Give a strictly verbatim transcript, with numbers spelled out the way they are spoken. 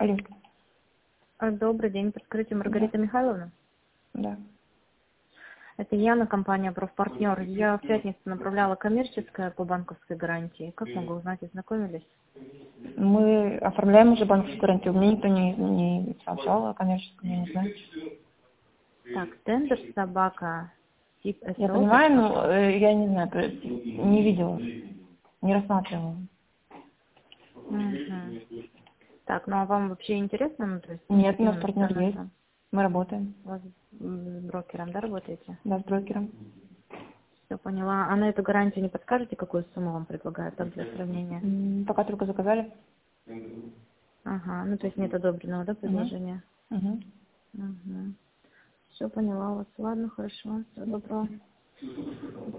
Алло. А, Добрый день, подскажите, Маргарита Да. Михайловна? Да. Это Яна, компания «Профпартнер». Я в пятницу направляла коммерческое по банковской гарантии. Как могу узнать, ознакомились? Мы оформляем уже банковскую гарантию. Мне никто не, не сообщал о коммерческом, я не знаю. Так, тендер собака, тип Я СО. понимаю, но э, я не знаю, то есть не видела, не рассматривала. Мгм. Так, ну а вам вообще интересно? Ну, то есть, Нет, у нас именно партнер есть. ценность, Мы работаем. у вас м, с брокером, да, работаете? Да, с брокером. Все поняла. А на эту гарантию не подскажете, какую сумму вам предлагают, так, для сравнения? М, Пока только заказали. Ага, ну то есть нет одобренного, да, Угу. предложения? Угу. Угу. Все поняла вас. Ладно, хорошо. Всего доброго.